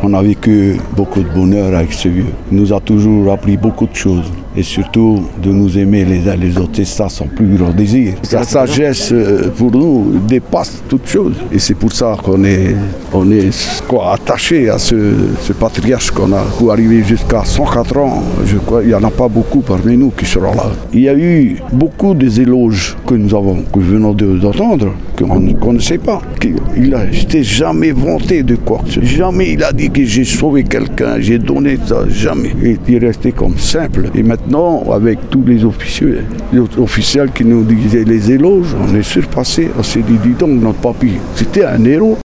On a vécu beaucoup de bonheur avec ce vieux. Il nous a toujours appris beaucoup de choses. Et surtout de nous aimer les uns les autres. Et ça, son plus grand désir. Sa sagesse, pour nous, dépasse toute chose. Et c'est pour ça qu'on est attaché à ce patriarche qu'on a. Pour arriver jusqu'à 104 ans, je crois, il n'y en a pas beaucoup parmi nous qui seront là. Il y a eu beaucoup des éloges que nous venons d'entendre, qu'on ne connaissait pas. Il n'a jamais vanté de quoi que ce soit. Jamais il a dit que j'ai sauvé quelqu'un, j'ai donné ça, jamais. Il est resté comme simple. Et maintenant, avec tous les officiels qui nous disaient les éloges, on est surpassé. On s'est dit, dis donc, notre papy, c'était un héros.